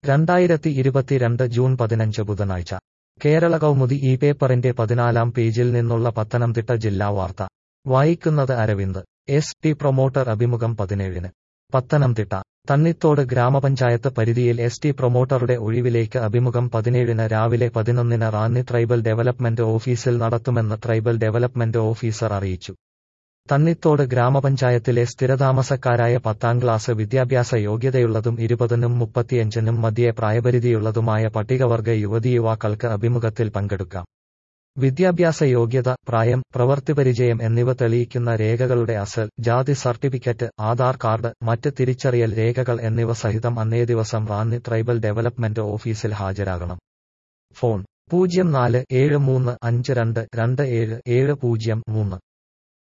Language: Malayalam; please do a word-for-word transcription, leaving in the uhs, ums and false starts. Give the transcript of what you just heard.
രണ്ടായിരത്തി ഇരുപത്തിരണ്ട് ജൂൺ പതിനഞ്ച് ബുധനാഴ്ച കേരള കൗമുദി ഈ പേപ്പറിന്റെ പതിനാലാം പേജിൽ നിന്നുള്ള പത്തനംതിട്ട ജില്ലാ വാർത്ത വായിക്കുന്നത് അരവിന്ദ്. എസ് ടി പ്രൊമോട്ടർ അഭിമുഖം പതിനേഴിന്. പത്തനംതിട്ട. തണ്ണിത്തോട് ഗ്രാമപഞ്ചായത്ത് പരിധിയിൽ എസ് ടി പ്രൊമോട്ടറുടെ ഒഴിവിലേക്ക് അഭിമുഖം പതിനേഴിന് രാവിലെ പതിനൊന്നിന് റാന്നി ട്രൈബൽ ഡെവലപ്മെന്റ് ഓഫീസിൽ നടത്തുമെന്ന് ട്രൈബൽ ഡെവലപ്മെന്റ് ഓഫീസർ അറിയിച്ചു. തണ്ണിത്തോട് ഗ്രാമപഞ്ചായത്തിലെ സ്ഥിരതാമസക്കാരായ പത്താം ക്ലാസ് വിദ്യാഭ്യാസ യോഗ്യതയുള്ളതും ഇരുപതിനും മുപ്പത്തിയഞ്ചിനും മധ്യേ പ്രായപരിധിയുള്ളതുമായ പട്ടികവർഗ യുവതീയുവാക്കൾക്ക് അഭിമുഖത്തിൽ പങ്കെടുക്കാം. വിദ്യാഭ്യാസ യോഗ്യത, പ്രായം, പ്രവൃത്തിപരിചയം എന്നിവ തെളിയിക്കുന്ന രേഖകളുടെ അസൽ, ജാതി സർട്ടിഫിക്കറ്റ്, ആധാർ കാർഡ്, മറ്റ് തിരിച്ചറിയൽ രേഖകൾ എന്നിവ സഹിതം അന്നേ ദിവസം റാന്നി ട്രൈബൽ ഡെവലപ്മെന്റ് ഓഫീസിൽ ഹാജരാകണം. ഫോൺ പൂജ്യം നാല് ഏഴ് മൂന്ന് അഞ്ച് രണ്ട് രണ്ട് ഏഴ് ഏഴ് പൂജ്യം മൂന്ന്.